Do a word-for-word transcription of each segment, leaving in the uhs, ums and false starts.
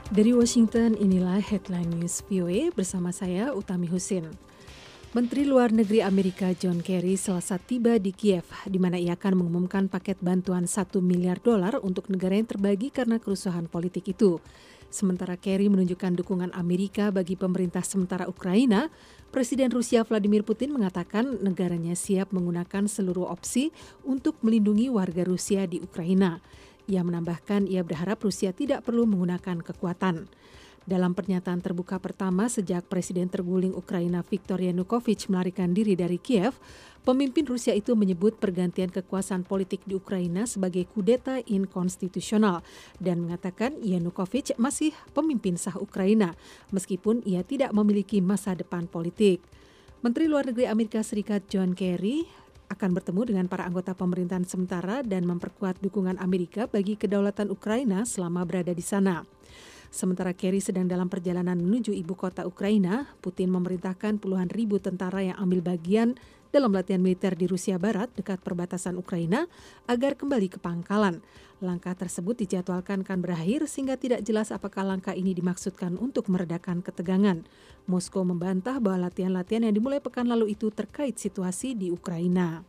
Dari Washington, inilah Headline News V O A bersama saya Utami Husin. Menteri Luar Negeri Amerika John Kerry Selasa tiba di Kiev, di mana ia akan mengumumkan paket bantuan satu miliar dolar untuk negara yang terbagi karena kerusuhan politik itu. Sementara Kerry menunjukkan dukungan Amerika bagi pemerintah sementara Ukraina, Presiden Rusia Vladimir Putin mengatakan negaranya siap menggunakan seluruh opsi untuk melindungi warga Rusia di Ukraina. Ia menambahkan ia berharap Rusia tidak perlu menggunakan kekuatan. Dalam pernyataan terbuka pertama sejak Presiden terguling Ukraina Viktor Yanukovych melarikan diri dari Kiev, pemimpin Rusia itu menyebut pergantian kekuasaan politik di Ukraina sebagai kudeta inkonstitusional dan mengatakan Yanukovych masih pemimpin sah Ukraina meskipun ia tidak memiliki masa depan politik. Menteri Luar Negeri Amerika Serikat John Kerry akan bertemu dengan para anggota pemerintahan sementara dan memperkuat dukungan Amerika bagi kedaulatan Ukraina selama berada di sana. Sementara Kerry sedang dalam perjalanan menuju ibu kota Ukraina, Putin memerintahkan puluhan ribu tentara yang ambil bagian dalam latihan militer di Rusia Barat dekat perbatasan Ukraina agar kembali ke pangkalan. Langkah tersebut dijadwalkan akan berakhir sehingga tidak jelas apakah langkah ini dimaksudkan untuk meredakan ketegangan. Moskow membantah bahwa latihan-latihan yang dimulai pekan lalu itu terkait situasi di Ukraina.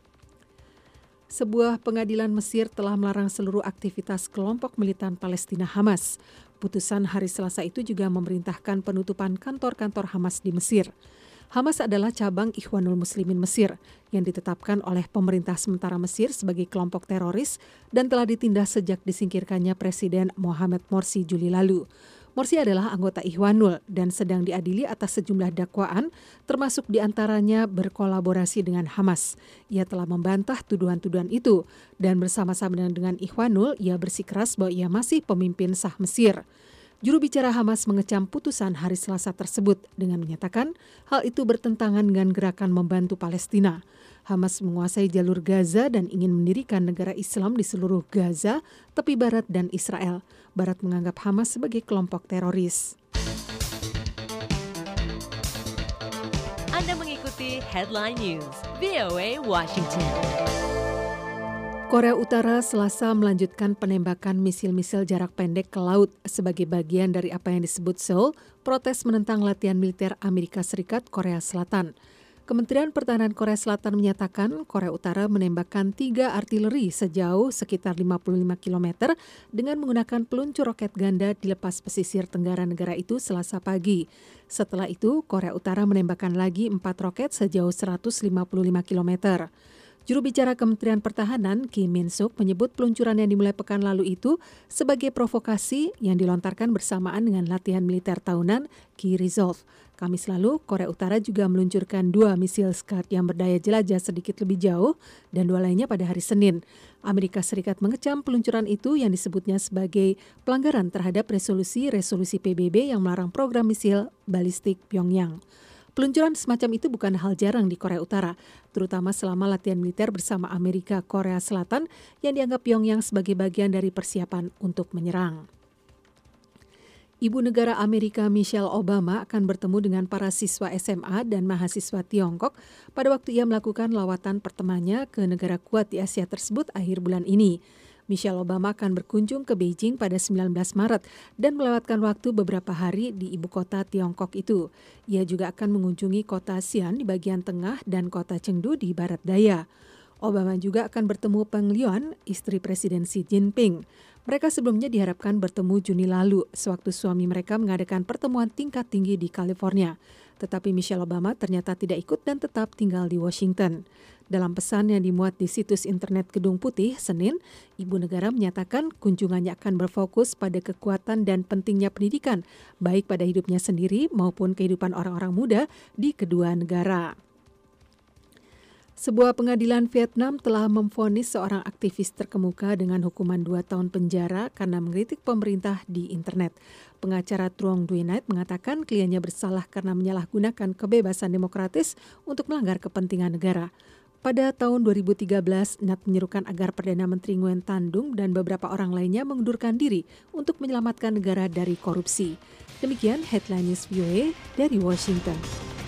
Sebuah pengadilan Mesir telah melarang seluruh aktivitas kelompok militan Palestina Hamas. Putusan hari Selasa itu juga memerintahkan penutupan kantor-kantor Hamas di Mesir. Hamas adalah cabang Ikhwanul Muslimin Mesir yang ditetapkan oleh pemerintah sementara Mesir sebagai kelompok teroris dan telah ditindas sejak disingkirkannya Presiden Mohamed Morsi Juli lalu. Morsi adalah anggota Ikhwanul dan sedang diadili atas sejumlah dakwaan, termasuk diantaranya berkolaborasi dengan Hamas. Ia telah membantah tuduhan-tuduhan itu dan bersama-sama dengan Ikhwanul, ia bersikeras bahwa ia masih pemimpin sah Mesir. Juru bicara Hamas mengecam putusan hari Selasa tersebut dengan menyatakan hal itu bertentangan dengan gerakan membantu Palestina. Hamas menguasai jalur Gaza dan ingin mendirikan negara Islam di seluruh Gaza, tepi barat dan Israel. Barat menganggap Hamas sebagai kelompok teroris. Anda mengikuti Headline News V O A Washington. Korea Utara Selasa melanjutkan penembakan misil-misil jarak pendek ke laut sebagai bagian dari apa yang disebut Seoul, protes menentang latihan militer Amerika Serikat Korea Selatan. Kementerian Pertahanan Korea Selatan menyatakan Korea Utara menembakkan tiga artileri sejauh sekitar lima puluh lima kilometer dengan menggunakan peluncur roket ganda di lepas pesisir tenggara negara itu Selasa pagi. Setelah itu, Korea Utara menembakkan lagi empat roket sejauh seratus lima puluh lima kilometer. Juru bicara Kementerian Pertahanan Kim Min-suk menyebut peluncuran yang dimulai pekan lalu itu sebagai provokasi yang dilontarkan bersamaan dengan latihan militer tahunan Key Resolve. Kamis lalu, Korea Utara juga meluncurkan dua misil Scud yang berdaya jelajah sedikit lebih jauh dan dua lainnya pada hari Senin. Amerika Serikat mengecam peluncuran itu yang disebutnya sebagai pelanggaran terhadap resolusi-resolusi P B B yang melarang program misil balistik Pyongyang. Peluncuran semacam itu bukan hal jarang di Korea Utara, terutama selama latihan militer bersama Amerika Korea Selatan yang dianggap Pyongyang sebagai bagian dari persiapan untuk menyerang. Ibu negara Amerika Michelle Obama akan bertemu dengan para siswa S M A dan mahasiswa Tiongkok pada waktu ia melakukan lawatan pertamanya ke negara kuat di Asia tersebut akhir bulan ini. Michelle Obama akan berkunjung ke Beijing pada sembilan belas Maret dan melewatkan waktu beberapa hari di ibu kota Tiongkok itu. Ia juga akan mengunjungi kota Xi'an di bagian tengah dan kota Chengdu di barat daya. Obama juga akan bertemu Peng Liyuan, istri Presiden Xi Jinping. Mereka sebelumnya diharapkan bertemu Juni lalu, sewaktu suami mereka mengadakan pertemuan tingkat tinggi di California. Tetapi Michelle Obama ternyata tidak ikut dan tetap tinggal di Washington. Dalam pesan yang dimuat di situs internet Gedung Putih, Senin, Ibu Negara menyatakan kunjungannya akan berfokus pada kekuatan dan pentingnya pendidikan, baik pada hidupnya sendiri maupun kehidupan orang-orang muda di kedua negara. Sebuah pengadilan Vietnam telah memvonis seorang aktivis terkemuka dengan hukuman dua tahun penjara karena mengkritik pemerintah di internet. Pengacara Truong Duy Nhat mengatakan kliennya bersalah karena menyalahgunakan kebebasan demokratis untuk melanggar kepentingan negara. Pada tahun dua ribu tiga belas, Nhat menyerukan agar Perdana Menteri Nguyen Thanh Dung dan beberapa orang lainnya mengundurkan diri untuk menyelamatkan negara dari korupsi. Demikian Headline News V O A dari Washington.